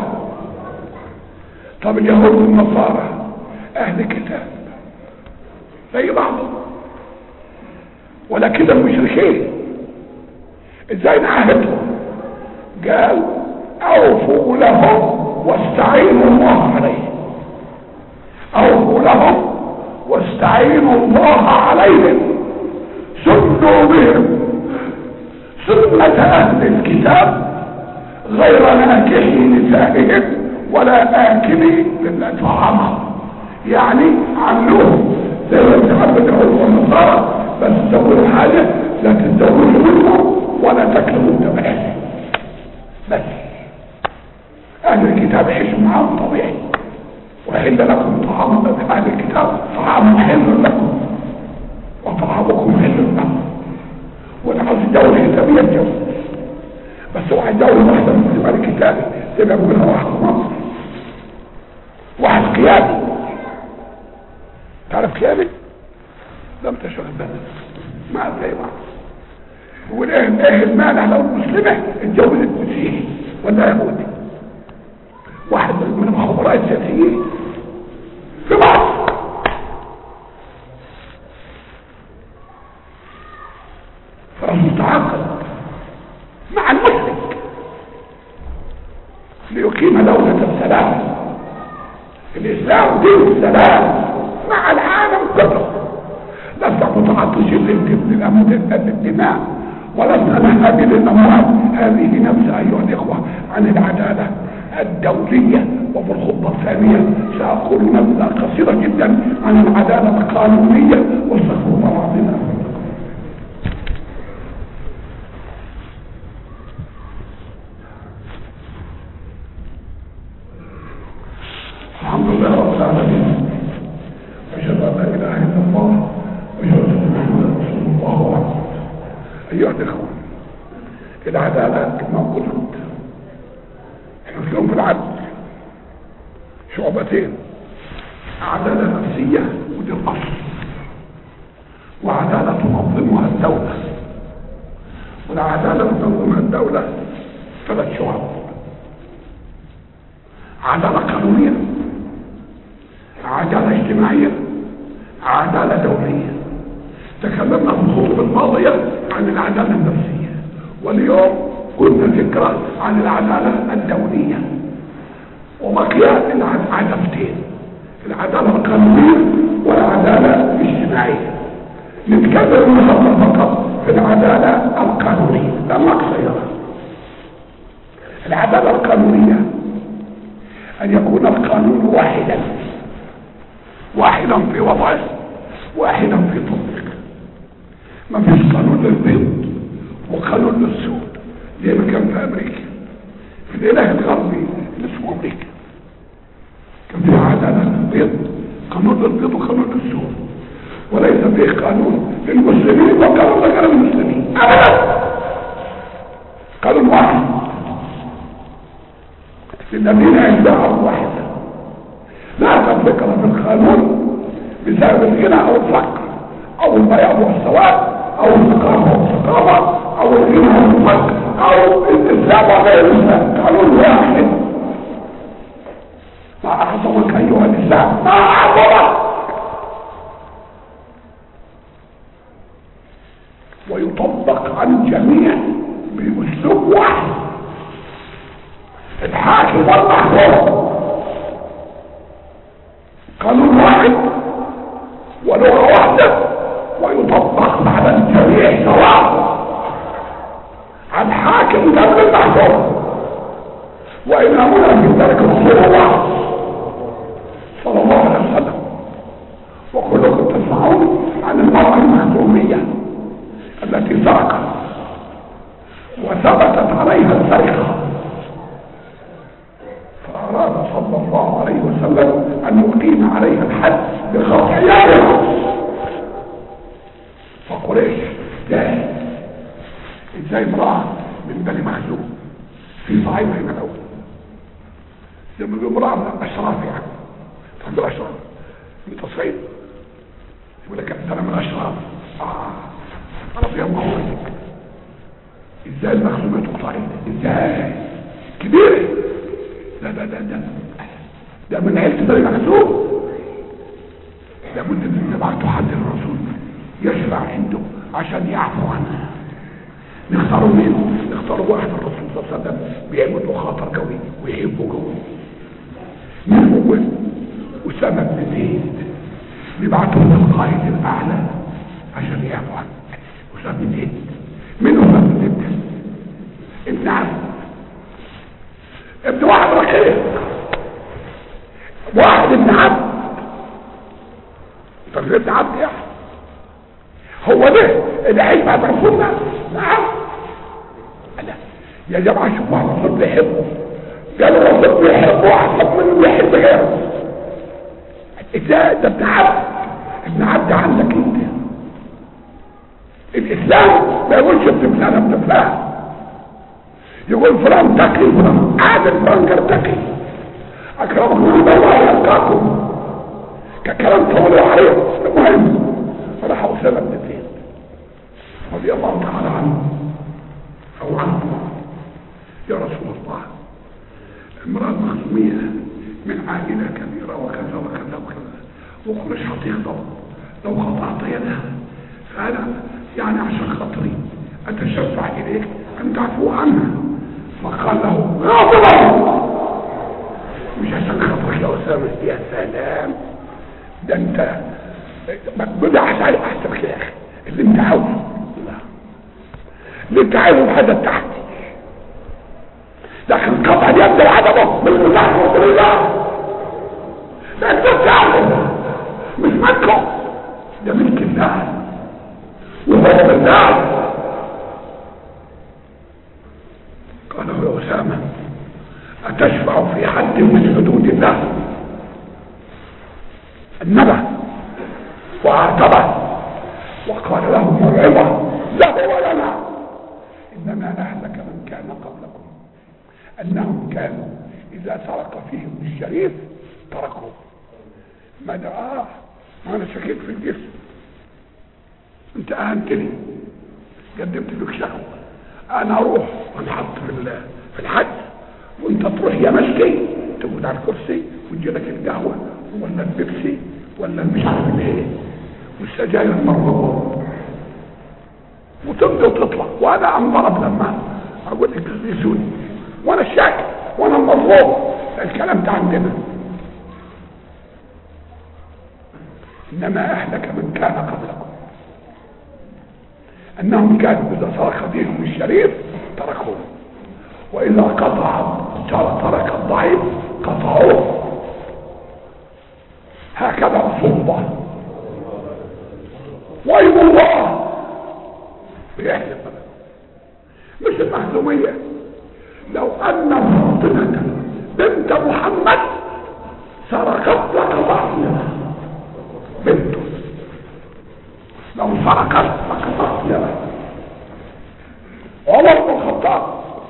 طب اليهود والنصارى أهل كتاب زي بعضهم ولا كده المشركين، ازاي نعاهدهم؟ قال أوفوا لهم واستعينوا الله عليه، أوفوا لهم واستعينوا الله عليهم، سنوا بهم سنة أهل الكتاب غير ناكحي نسائهم ولا آكلي للطعام. يعني عملوهم زي ما بتعبد اليهود والنصارى، بس تسووا حاجة لا تتزوجوا منهم ولا تاكلوا الذبائح. بس أهل الكتاب يعيشوا معاهم طبيعي، وحل لكم طعام أهل الكتاب، طعام حل لكم وطعامكم حل لكم. والعاوز الدولة كتابية الجو، بس واحد دولة واحدة من الزمان الكتابي زي ما يقولها واحد مصر، واحد قيادي. تعرف قيادي؟ لم تشغل بالك مع زي بعض. يقول ايه ايه المانع لو المسلمة اتجوزت مسيحي ولا يهودي؟ واحد من المخابرات السياسيين في مصر فمتعاقد مع المشرك ليقيم دولة السلام. الإسلام دين السلام مع العالم كله. لسنا متعطشين للدماء ولسنا نهابل الأموال. هذه نفسها أيها الإخوة عن العدالة الدولية. وفي الخطبة الثانية سأقول نبذة قصيرة جدا عن العدالة القانونية واستغفر الله العظيم. الحمد لله رب العالمين، أشهد أن لا إله إلا الله وأشهد أن محمدا رسول الله. أيها الإخوة، العدالة كما قلت احنا اليوم في العدل شعبتين: عدالة نفسية ودي الأصل، وعدالة تنظمها الدولة. والعدالة تنظمها الدولة ثلاث شعب: عدالة قانونية، عدالة اجتماعية، عدالة دولية. تكلمنا في الخطوة الماضية عن العدالة النفسية، واليوم قلنا فكرة عن العدالة الدولية. وبقي العدالتين: العدالة القانونية والعدالة الاجتماعية. نتكلم النهارده فقط في العدالة القانونية لما قصيرة. العدالة القانونية أن يكون القانون واحدا، واحدا في وضعه، واحدا في تطبيقه. ما فيش قانون للبيض وقانون للسود زي ما كان في أمريكا، في الإله الغربي اللي اسمه أمريكا كان فيها عدالة للبيض، قانون للبيض وقانون للسود، وليس فيه قانون للمسلمين وقانون لغير المسلمين أبدا. قانون واحد للذين عندهم واحدة، لا تفكر في القانون بسبب الغنى او الفقر او البياض والسواد او الثقافة والثقافة او الغنى والفقر او الاسلام وغير الاسلام. قانون واحد، ما اعظمك ايها الاسلام، ما اعظمك، ويطبق على الجميع باسلوب واحد، الحاكم والمحكوم. قانون واحد ولغة واحدة ويطبق على الجميع سواء، على الحاكم قبل المحكوم. وإمامنا في ذلك رسول الله صلى الله عليه وسلم. وكلكم تسمعون عن المرأة المخزومية التي سرقت وثبتت عليها السرقة، فأراد صلى الله عليه وسلم أن يقيم عليها الحد بخطأ يدها. فقريش ازاي ازاي امرأة من بني مخزوم في صعيد هنا الأول، زي ما بيقول امرأة من الأشراف، يعني تحب الأشراف من تصعيد، يقول لك أنا من الأشراف. آه رضي الله عنك. ازاي المخزومية تقطعين؟ ازاي كبيرة؟ لا لا لا ده ده من عيلة بني مخزوم، لابد ان نبعته حد الرسول يشرع عنده عشان يعفو عنها. نختاروا مين؟ نختاروا واحد الرسول صلى الله عليه وسلم بيعمل له خاطر قوي ويحبه قوي، مين هو؟ أسامة بن زيد. نبعته للقائد الاعلى عشان يعفو عنه. أسامة بن زيد من أسامة بن زيد؟ ابن عم، ابن واحد رقيق، واحد ابن عبد، طب ابن عبد يعني هو ده اللي عايش بعد رسولنا؟ نعم. لا يا جماعه شوفوا الرسول بيحبه، قالوا الرسول بيحبه احسن من بيحب غيره. ازاي ده ابن عبد؟ ابن عبد عندك انت. الاسلام ما يقولش ابن فلان ابن فلان، يقول فلان تقي فلان عادل فلان غير تقي. اكرمكم عند الله يلقاكم، ككلام طول عليه. المهم راح أسامة بن زيد رضي الله تعالى عنه او عنه، يا رسول الله امرأة مخزومية من عائلة كبيرة وكذا وكذا وكذا، وقريش هتغضب لو قطعت يدها، فأنا يعني عشان خاطري أتشفع إليك أن تعفو عنها. فقال له غاضبا، مش عشان خاطرك يا أسامة، يا سلام، ده أنت بدع على أحسن يا أخي اللي أنت عاوزه، اللي أنت عاوزه هذا تحتي، لكن قطع اليد العدمه بالمزاح والله لا تتعلم، مش ملكه، ده ملك الله وهو بالله. قال يا أسامة أتشفع في حد من حدود الله؟ النبى وعاتبه وقال له موعظة له ولنا، إنما أهلك من كان قبلكم أنهم كانوا إذا سرق فيهم الشريف تركوه. ما ده آه ما أنا شكيت في الجسم، أنت أهنتني، قدمت لك شكوى، أنا أروح ونحط في في الحج وأنت تروح يا مشكي تقعد على الكرسي وتجي لك القهوة ولا البيبسي ولا مش عارف ايه والسجاير المرغوبة وتبدأ وتطلع، وأنا عم ضرب لما أقول لك تزيزوني وأنا الشاكر وأنا المظلوم. الكلام ده عندنا. إنما أهلك من كان قبلكم أنهم كانوا إذا سرق دينهم الشريف تركوه، وإذا قطع ترك الضعيف قطعوه. هكذا رسول الله وأيضا الله بيحلف مش المهزومية. لو أن فاطمة بنت محمد سرقت لقطعنا بنته، لو سرقت لقطعنا. عمر بن الخطاب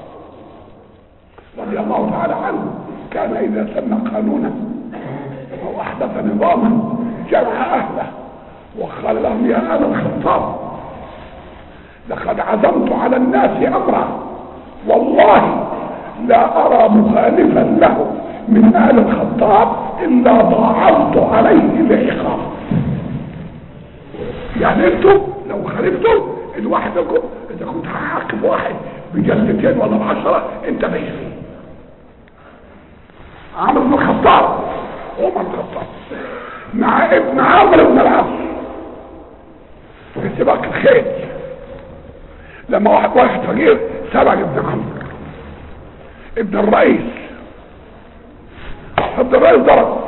رضي الله تعالى عنه كان اذا سن قانونا او احدث نظاما جمع اهله وقال لهم يا آل الخطاب لقد عزمت على الناس امرا والله لا ارى مخالفا له من آل الخطاب الا ضاعفت عليه العقاب. يعني انتم لو خالفتم لوحدكم اذا كنت هعاقب واحد بجلدتين ولا بعشرة انت بعيش فيه. عمرو بن الخطاب عمر بن الخطاب مع ابن عمرو بن العاص في سباق الخيل لما واحد واحد فقير سبق ابن عمرو ابن الرئيس ابن الرئيس ضرب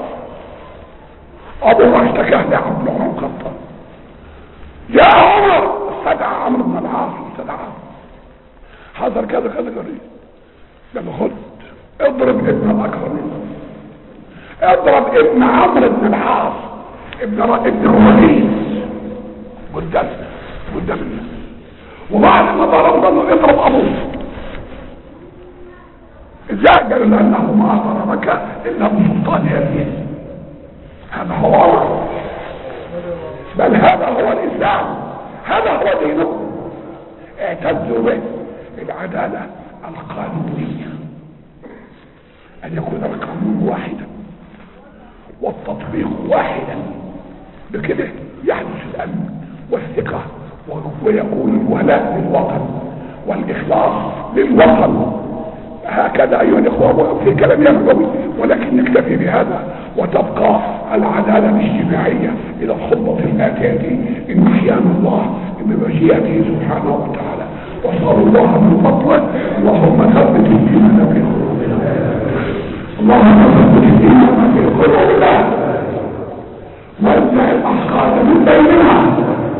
ابوه اشتكاه لعمرو بن الخطاب جاء عمر استدعى عمرو بن العاص استدعاه حضر كذا كذا قريب قال له خد اضرب ابن الاكرم اضرب ابن عمرو بن العاص ابن ابن الرئيس قدامنا قدام الناس وبعد ما ضرب قال له اضرب ابوه. ازاي؟ قال لانه ما ضربك الا بسلطان يديه. هذا هو عمر بل هذا هو الاسلام هذا هو دينكم اعتزوا به العدالة القانونية ان يكون القانون واحدا والتطبيق واحدا بكده يحدث الامن والثقة ويكون الولاء للوطن والاخلاص للوطن. هكذا ايها الاخوة في كلام ينبغي ولكن نكتفي بهذا وتبقى العدالة الاجتماعية الى الخطبة الاتية ان احيانا الله بمشيئته سبحانه وتعالى. وصلى الله من فضله اللهم ثبت الايمان في قلوبنا اللهم ثبت الايمان في قلوبنا وانزع الاحقاد من بيننا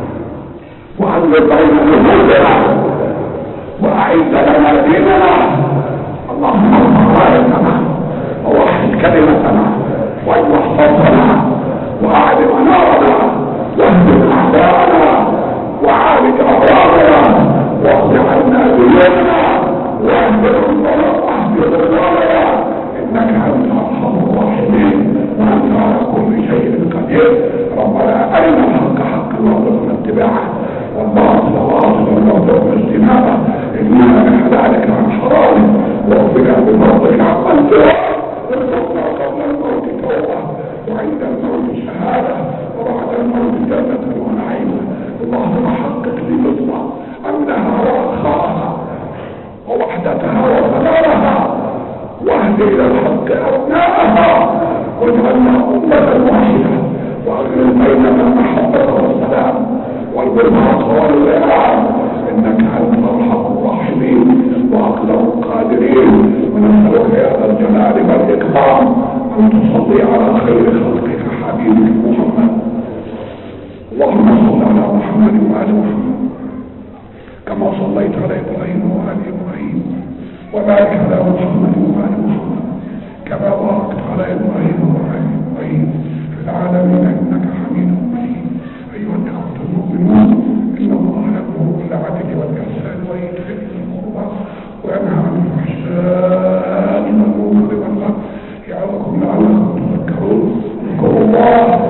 وعلم بين نفوسنا واعز لنا ديننا اللهم ارفع رايتنا ووحد كلمتنا واجمع صوتنا واعلم نارنا واهدم اعداءنا وعالج امراضنا واقض عنا ديوننا واهدر الضلال واهدر الضلال انك انت ارحم الراحمين وانت على كل شيء قدير. ربنا ارنا الحق حقا وارزقنا اتباعه والباطل باطلا وارزقنا اجتنابه اننا بحلالك عن حرامك واغفرنا بفضلك عمن سواك وارزقنا قبل الموت توبه وعند الموت شهاده وبعد الموت جنه ونعيم. اللهم حقق لمصر امنها ورخاءها ووحدتها وسلامها واهد الى الحق ابناءها واجعلنا امه واحده واغفر بيننا المحبه والسلام والبرهاق والولاء انك انت ارحم الراحمين واقدر القادرين. ونسالك يا ذا الجلال والاكرام ان تصلي على خير خلقك حبيبك محمد. اللهم صل على محمد وآل محمد كما صليت على ابراهيم وآل ابراهيم وبارك على محمد وآل محمد كما باركت على ابراهيم وآل ابراهيم في العالمين انك حميد مجيد. ايها الاخوه المؤمنون ان الله يامر بالعدل والاحسان وايتاء ذي القربى وينهى عن الفحشاء والمنكر والبغي يعظكم لعلكم تذكرون. اذكروا الله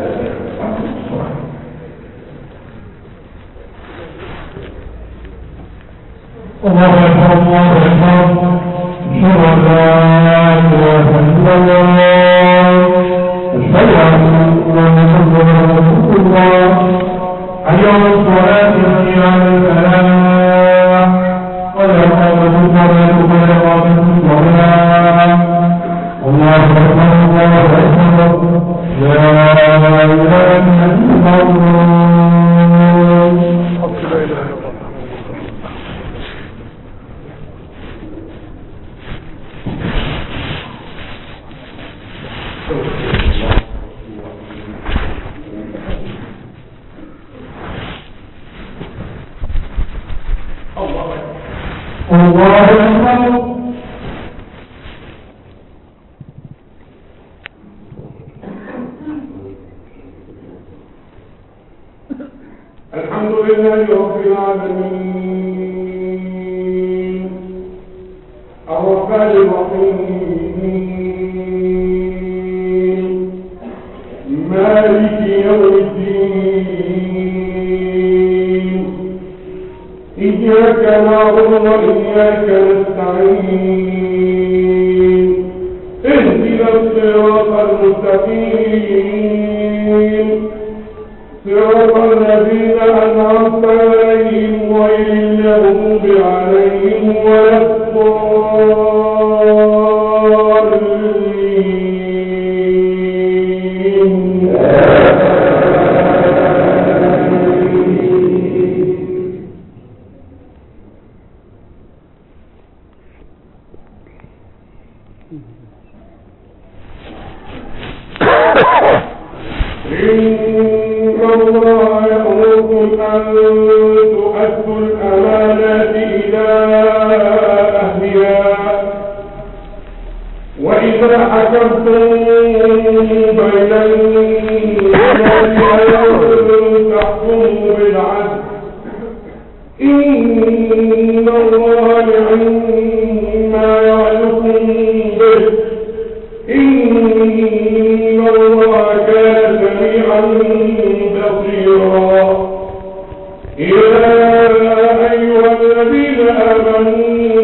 الله أكبر الله أكبر أشهد أن لا إله إلا الله أشهد أن محمدا رسول الله حي على الصلاة حي على الفلاح قد قامت الصلاة قد قامت الصلاة. الله أكبر الله أكبر لا إله إلا الله. الرحمن الرحيم مالك يوم الدين إياك نعبد وإياك نستعين اهدنا الصراط المستقيم صراط الذين أنعمت عليهم غير المغضوب عليهم ولا الضالين. إن الله يأمركم أن تؤدوا الأمانات إلى أهلها وإذا حكمتم بين الناس أن تحكموا بالعدل إن الله نعم ما يعظكم به إن الله كان سميعا بصيرا. يا أيها الذين آمنوا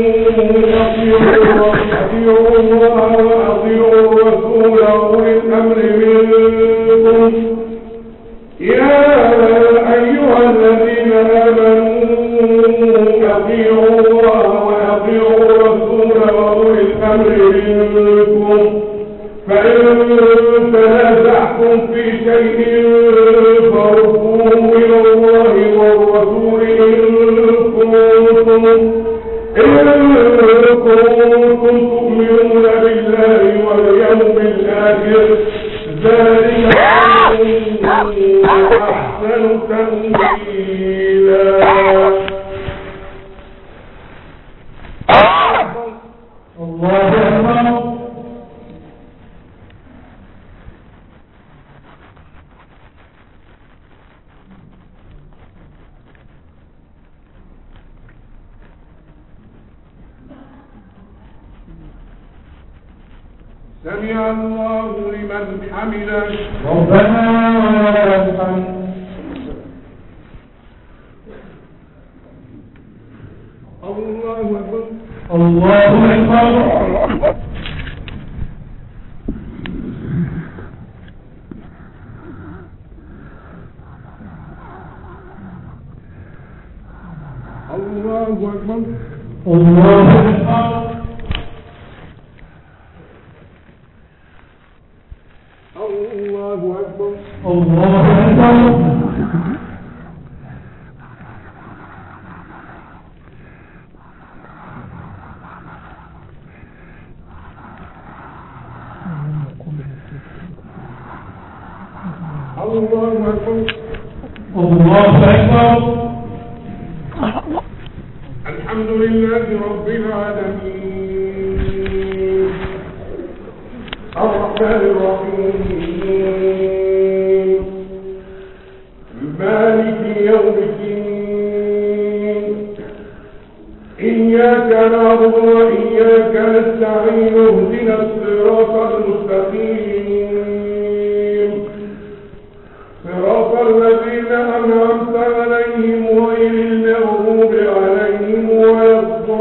أطيعوا الله وأطيعوا الرسول وأولي الأمر منكم. يا أيها الذين آمنوا أطيعوا الله وأطيعوا الرسول وأولي الأمر منكم فإن تنازعتم في شيء فردوه إلى الله والرسول إن كنتم إن كنتم تؤمنون بالله واليوم الآخر ذلك أحسن تأويلا. الله أكبر. سمع الله لمن حمده ربنا ولك الحمد. الله أكبر. الله أكبر. الله أكبر. الله أكبر. الله أكبر. الله أكبر. الله أكبر. الله أكبر. الحمد لله رب العالمين الرحمن الرحيم مالك يوم الدين إياك نعبد وإياك نستعين اهدنا الصراط المستقيم صراط الذين أنعمت عليهم غير المغضوب عليهم ولا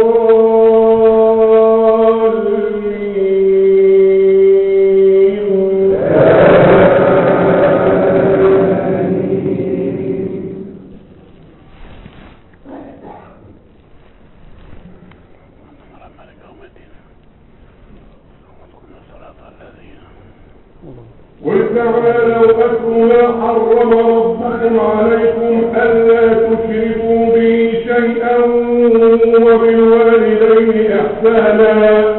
الضالين. قل تعالوا أتل ما حرم ربكم عليكم ألا تشركوا به شيئا وبالوالدين إحسانا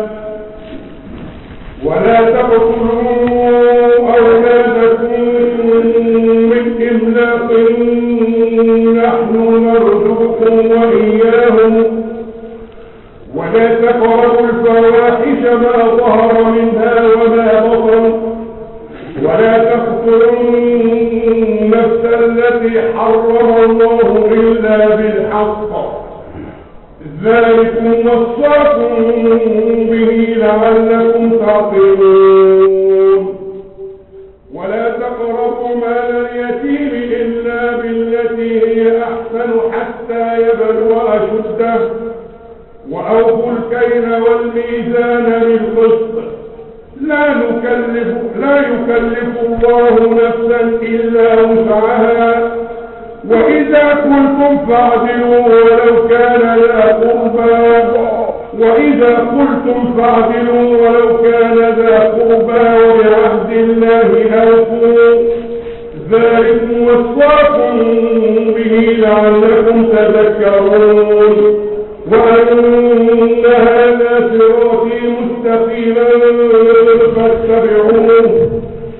ولا تقتلوا أولادكم من إملاق نحن نرزقكم وإياهم ولا تقربوا الفواحش ما ظهر منها وما بطن ولا تقتلوا النفس التي حرم الله إلا بالحق ذلكم وصاكم به لعلكم تعقلون. ولا تقربوا مال اليتيم إلا بالتي هي أحسن حتى يبلغ أشده وأوفوا الكيل والميزان بالقسط لا نكلف لا يكلف الله نفسا إلا وسعها وإذا قلتم فاعدلوا ولو كان ذا قربى وإذا قلتم فاعدلوا ولو كان ذا قربى وبعهد الله أوفوا ذلكم وصاكم به لعلكم تذكرون. وأن هذا صراطي مستقيما فاتبعوه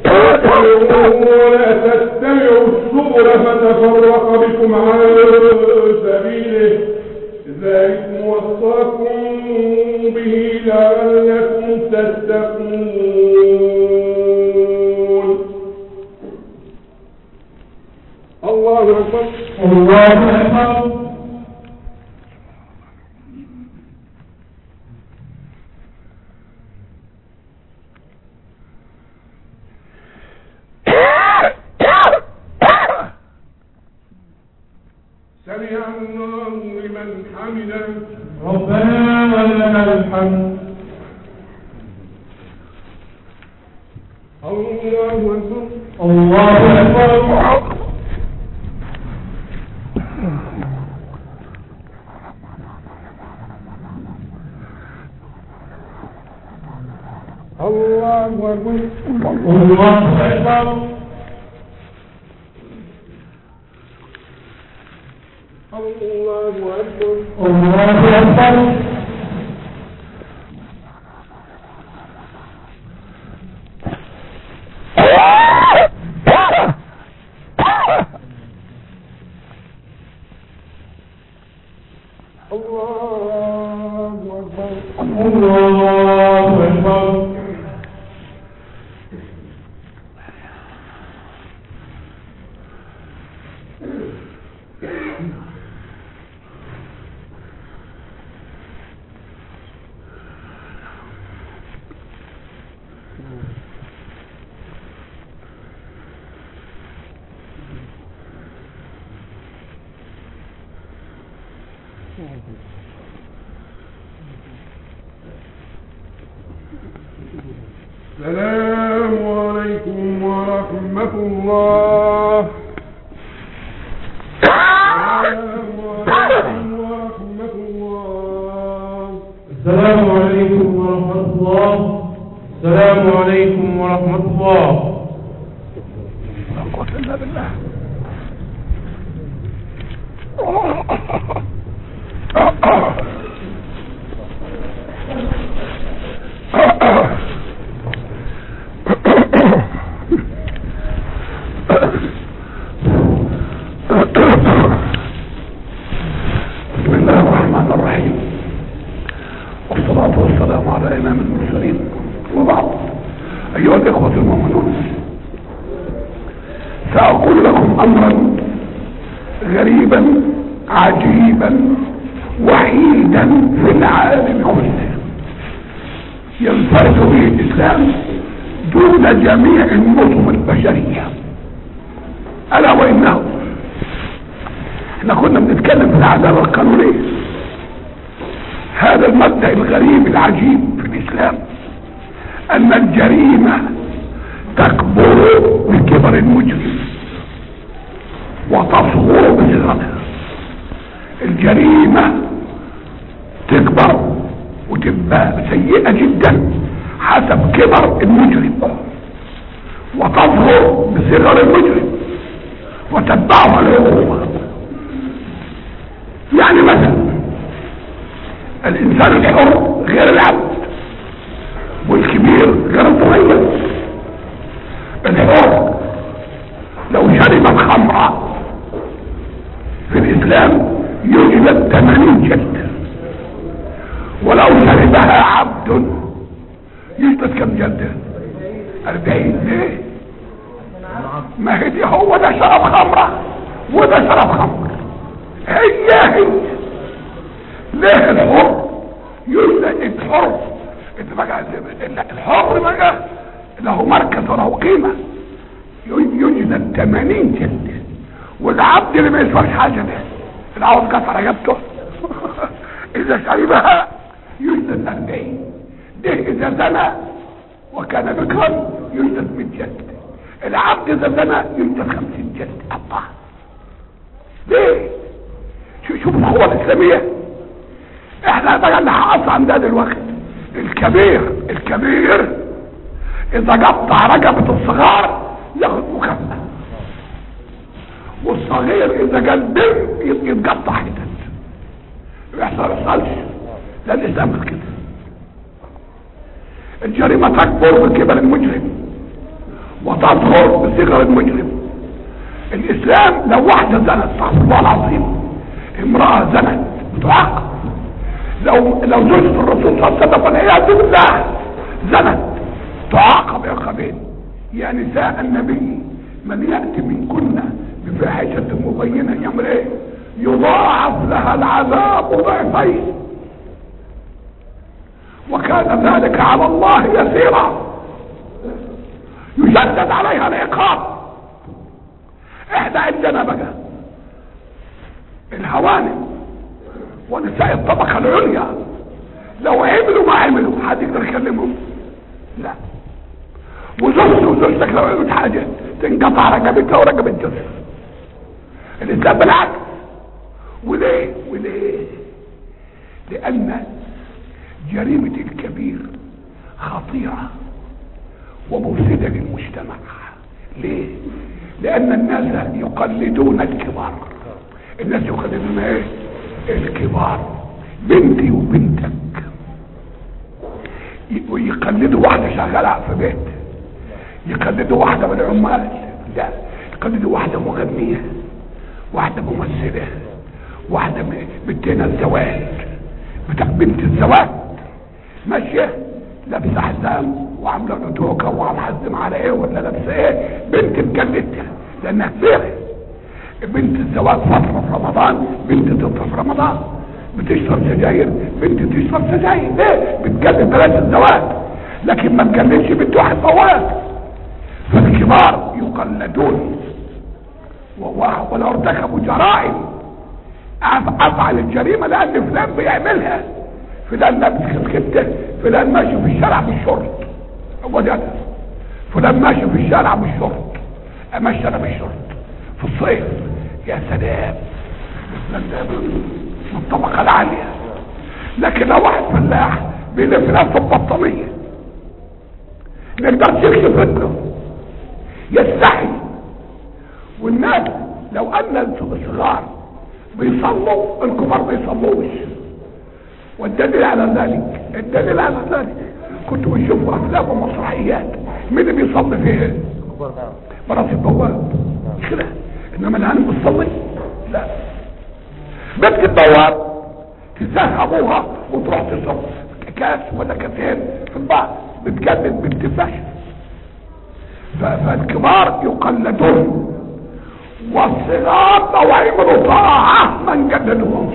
ولا تتبعوا السبل فتفرق بكم عن سبيله ذلكم وصاكم به لعلكم تتقون. الله أكبر الله أكبر. سمع الله لمن حمده ربنا ولك الحمد. الله أكبر الله أكبر. الله أكبر الله أكبر. الله أكبر الله أكبر. السلام عليكم ورحمة الله. السلام عليكم ورحمة الله. السلام عليكم ورحمة الله. لا قوة إلا بالله. بسم الله الرحمن الرحيم والصلاة والسلام على إمام المرسلين وبعد. أيها الإخوة المؤمنون، سأقول لكم أمرا غريبا عجيبا وحيدا في العالم كله ينفرد به الإسلام دون جميع النظم البشرية، ألا وإنه احنا كنا بنتكلم في العدالة القانونية، هذا المبدأ الغريب العجيب في الإسلام أن الجريمة تكبر بكبر المجرم وتصغر بصغرها. الجريمة تكبر وتبقى سيئة جدا حسب كبر المجرم وتصغر بصغر المجرم وتتبعها العقوبة. يعني مثلا الإنسان الحر غير العبد والكبير غير الصغير. الحر لو شرب الخمر في الإسلام يجلد ثمانين جلد، ولو شربها عبد يجلد كم جلد؟ أربعين. ليه؟ ما هي دي هو ده شرب خمرة وده شرب خمر، هي هي. ليه الحر يجلد الحر انت بقى الحر بقى له مركز وله قيمة، يوجد ثمانين جلدة، والعبد اللي ما يسواش حاجة ده العوض قطع رقبته اذا شربها يوجد أربعين، ده اذا زنى وكان بكرا يوجد مية جلدة، العبد اذا زنى يوجد خمسين جلدة. الله ليه؟ شوف القوة الاسلامية. احنا بقى اللي هقص عن ده دلوقتي الكبير الكبير اذا قطع رقبة الصغار ياخد مكافأة، والصغير اذا قال بر يتقطع حتت ويحصل يحصلش. لا الاسلام كده. الجريمة تكبر بكبر المجرم وتظهر بصغر المجرم. الاسلام لو واحدة زنت استغفر الله العظيم امرأة زنت بتعاقب، لو لو زوجة الرسول صلى الله عليه وسلم والعياذ بالله زنت تعاقب عقابين. يا نساء النبي من يأتي منكن بفاحشة مبينة يعمل ايه؟ يضاعف لها العذاب ضعفين وكان ذلك على الله يسيرا، يشدد عليها العقاب. احنا عندنا بقى الهوانم ونساء الطبقة العليا لو عملوا ما عملوا حد يقدر يكلمهم؟ لا. وزوجته وزوجتك لو عملت حاجة تنقطع رقبتها ورقبة جوزها. الإسلام بالعكس. وليه؟ وليه؟ لأن جريمة الكبير خطيرة ومفسدة للمجتمع. ليه؟ لأن الناس يقلدون الكبار. الناس يقلدون ايه؟ الكبار. بنتي وبنتك ويقلدوا واحدة شغالة في بيت، يقلدوا واحدة من العمال، لا يقلدوا واحدة مغنية، واحدة ممثلة، واحدة بنتنا الزواج بتاع بنت الزواج ماشية لابسة حزام وعاملة نتوكة ومحزم على ايه ولا لابسة ايه، بنت مجلدها لانها كبيرة. بنت الزواج فترة في رمضان، بنت تفطر في رمضان، بتشرب سجاير، بنت تشرب سجاير. ليه؟ بتجلد بلاش الزواج، لكن ما تجلدش بنت واحد فواز. فالكبار يقلدون ولو ارتكبوا جرائم افعل الجريمة لان فلان بيعملها، فلان لابس كده، فلان ماشي في الشارع بالشرط، هو ده، فلان ماشي في الشارع بالشرط، امشي انا بالشرط في الصيف. يا سلام، من الطبقة العالية. لكن لو واحد فلاح بيلف نفسه ببطانية نقدر يكشف عنه، يستحي. والناس لو ان الصغار بيصلوا الكبار ما يصلوش، والدليل على ذلك الدليل على ذلك كنت بشوف افلام ومسرحيات مين اللي بيصلي فيها؟ مرات البواب كده، انما الان بتصلي لا. بنت البواب تسهى ابوها وتروح تصب كاس ولا كاسين في البعض، بتجدد بنت فاشل. فالكبار يقلدون، والصغار لو عملوا طاعة ما نجددهمش.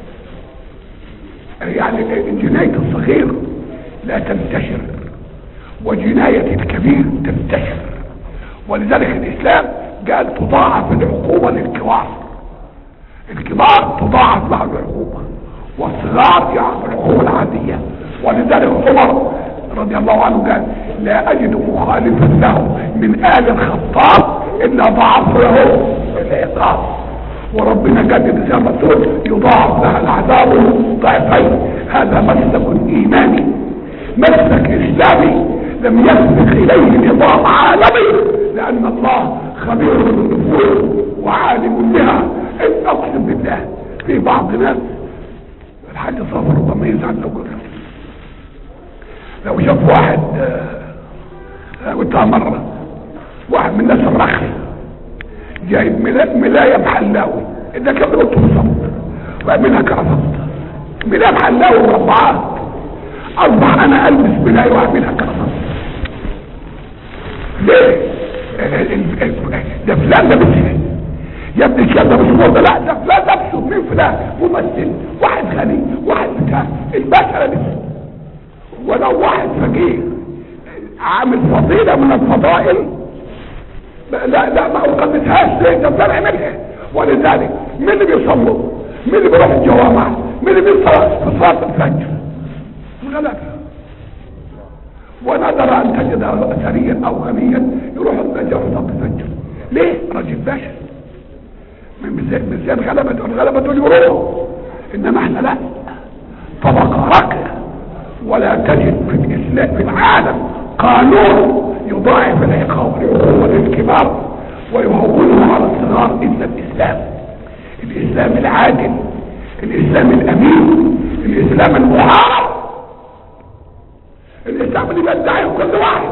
يعني جناية الصغير لا تنتشر وجناية الكبير تنتشر، ولذلك الإسلام قال تضاعف العقوبة للكبار. الكبار تضاعف لها العقوبة والصغار يعرف العقوبة العادية. ولذلك عمر رضي الله عنه قال لا أجد مخالفا له من آل الخطاب إلا ضعف له العقاب. وربنا قال زي ما تقول يضاعف لها العذاب ضعفين. هذا مسلك إيماني، مسلك إسلامي لم يسبق إليه نظام عالمي، لأن الله خبير بالنفوس وعالم بها. إن أقسم بالله في بعض الناس الحاج صفر ربما يزعل لو قلت لو شاف واحد قلتها مرة، واحد من الناس الرخي جايب ملاية محلاوي إذا كان قلت بالظبط وأعملها كرفض ملاية محلاوي مربعات، أصبح أنا ألبس ملاية وأعملها كرفض. ليه؟ ده فلان لابسها يا ابني، الكلام ده مش موضة، لا ده فلان لابسه. مين فلان؟ ممثل، واحد غني، واحد بتاع الباشا لابسه. ولو واحد فقير عامل فضيلة من الفضائل لا لا ما اقدسهاش ليه؟ ده فرع منها. ولذلك مين اللي بيصلوا؟ مين اللي بيروح الجوامع؟ مين اللي بيصلي في صلاة الفجر؟ الغلابة. ونادر ان تجد اثريا او غنيا يروح المسجد في صلاة الفجر. ليه؟ راجل باشا مش زي الغلبة. الغلبة دول يروحوا، انما احنا لا، طبقة راقية. ولا تجد في الاسلام في العالم قانون يضاعف العقاب للكبار ويهونه على الصغار الا الاسلام. الاسلام العادل، الاسلام الامين، الاسلام المحارب، الاسلام اللي بيدعيه كل واحد.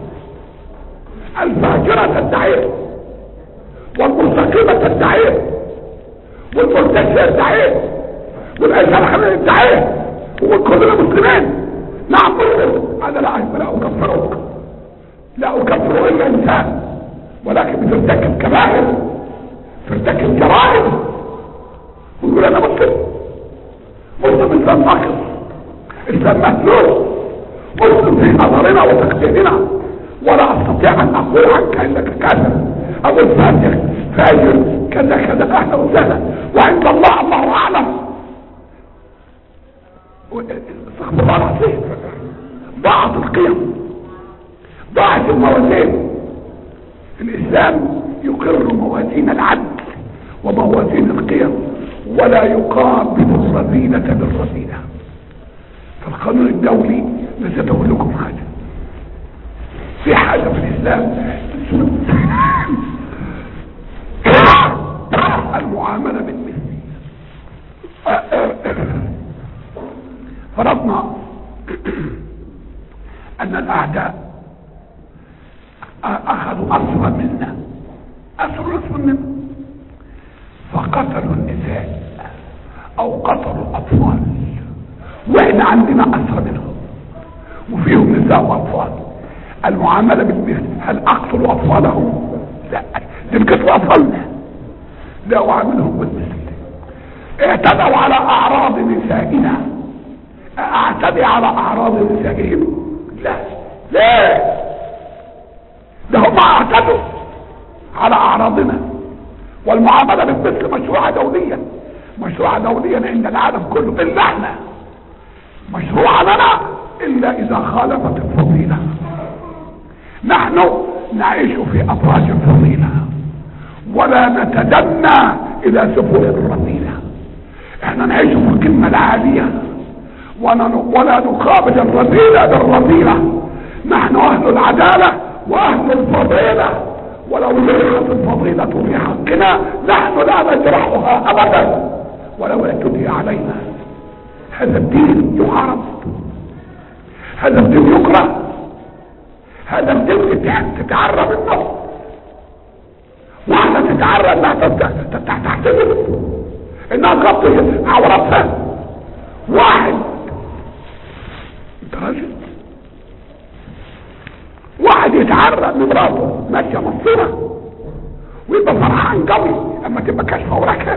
الفاجرة تدعيه، والمستقيمة تدعيه، والمرتشة تدعيه، والأشرخة تدعيه، وكل المسلمين. نعم مسلم، انا لا لا اكفرك، لا اكفر الا انسان، ولكن بترتكب كبائر، ترتكب جرائم، ويقول انا مسلم. مسلم اسلام ناقص، اسلام مهلوك، مسلم في نظرنا وتقديرنا. ولا استطيع ان اقول عنك انك كافر او الفاجر فاجر كذا كذا اهلا وسهلا، وعند الله الله اعلم. استغفر الله العظيم. ضاعت القيم، ضاعت الموازين. الاسلام يقر موازين العدل وموازين القيم، ولا يقابل الرذيلة بالرذيلة. فالقانون الدولي نسيت اقول لكم حاجه، في حاجه في الاسلام المعامله بالمثل. فرضنا ان الاعداء اخذوا اسرا منا، اسروا اسرا منا، فقتلوا النساء او قتلوا الاطفال، واحنا عندنا اسرى منهم وفيهم نساء واطفال. المعامله بالمثل، هل اقتل اطفالهم؟ لا، تبقى اطفالنا، لا اعاملهم بالمثل. اعتدوا على اعراض نسائنا، اعتدي على اعراض نسائهم؟ لا لا، ده هم اعتدوا على اعراضنا. والمعامله بالمثل مشروعه دوليا، مشروعه دوليا عند العالم كله، الا احنا مشروع لنا الا اذا خالفت الفضيله. نحن نعيش في افراج الفضيله ولا نتدنى الى سفول الرذيله. احنا نعيش في القمه العاليه ولا نقابل الرذيله بالرذيله. نحن اهل العداله واهل الفضيله، ولو جرحت الفضيله في حقنا نحن لا نجرحها ابدا ولو اعتدي علينا. هذا الدين يحارب، هذا الدين يكره، هذا الدين تتعرى بالنص، واحدة تتعرى انها تحتمل انها تغطي عورتها. واحد انت راجل، واحد يتعرى بمراته ماشيه مصيره ويبقى فرحان قوي اما تبقى كشفه وراكها.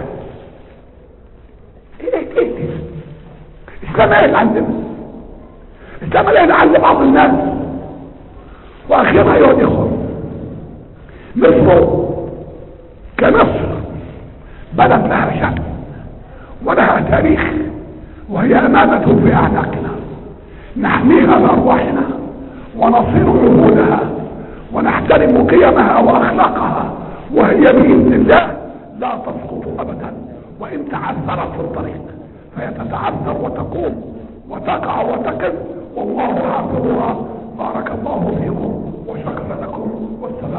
ايه ايه ايه الاسلام ايه اللي عندنا؟ الاسلام ايه اللي عند بعض الناس؟ واخيرا ايها الاخوه، مصر كمصر بلد لها شأن ولها تاريخ، وهي امانة في اعناقنا نحميها بارواحنا ونصير عهودها ونحترم قيمها واخلاقها، وهي باذن الله لا تسقط ابدا، وان تعثرت في الطريق فهي تتعثر وتقوم وتقع وتقف، والله حافظها. بارك الله فيكم وشكر لكم والسلام.